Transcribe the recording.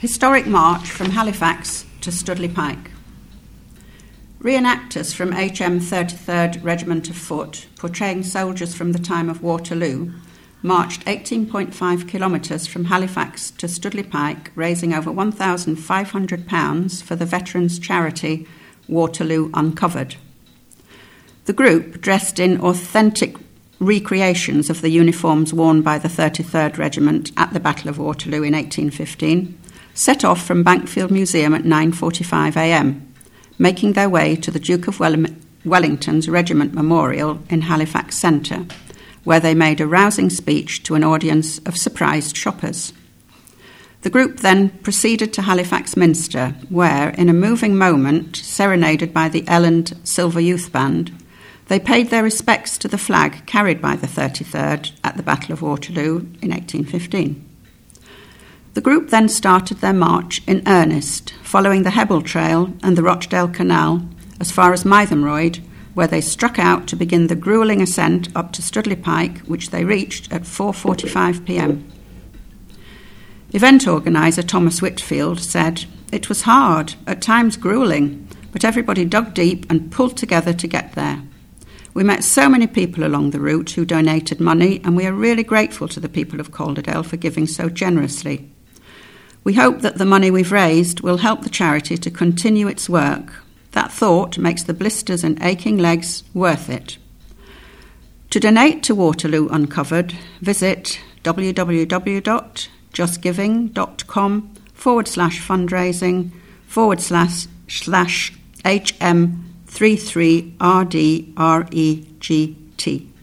Historic march from Halifax to Studley Pike. Reenactors from HM 33rd Regiment of Foot, portraying soldiers from the time of Waterloo, marched 18.5 kilometres from Halifax to Studley Pike, raising over £1,500 for the veterans' charity Waterloo Uncovered. The group, dressed in authentic recreations of the uniforms worn by the 33rd Regiment at the Battle of Waterloo in 1815, set off from Bankfield Museum at 9:45 a.m, making their way to the Duke of Wellington's Regiment Memorial in Halifax Centre, where they made a rousing speech to an audience of surprised shoppers. The group then proceeded to Halifax Minster, where, in a moving moment, serenaded by the Elland Silver Youth Band, they paid their respects to the flag carried by the 33rd at the Battle of Waterloo in 1815. The group then started their march in earnest, following the Hebble Trail and the Rochdale Canal as far as Mytholmroyd, where they struck out to begin the gruelling ascent up to Studley Pike, which they reached at 4:45 p.m. Event organiser Thomas Whitfield said, "It was hard, at times gruelling, but everybody dug deep and pulled together to get there. We met so many people along the route who donated money, and we are really grateful to the people of Calderdale for giving so generously. We hope that the money we've raised will help the charity to continue its work. That thought makes the blisters and aching legs worth it." To donate to Waterloo Uncovered, visit www.justgiving.com/fundraising/HM33RDREGT.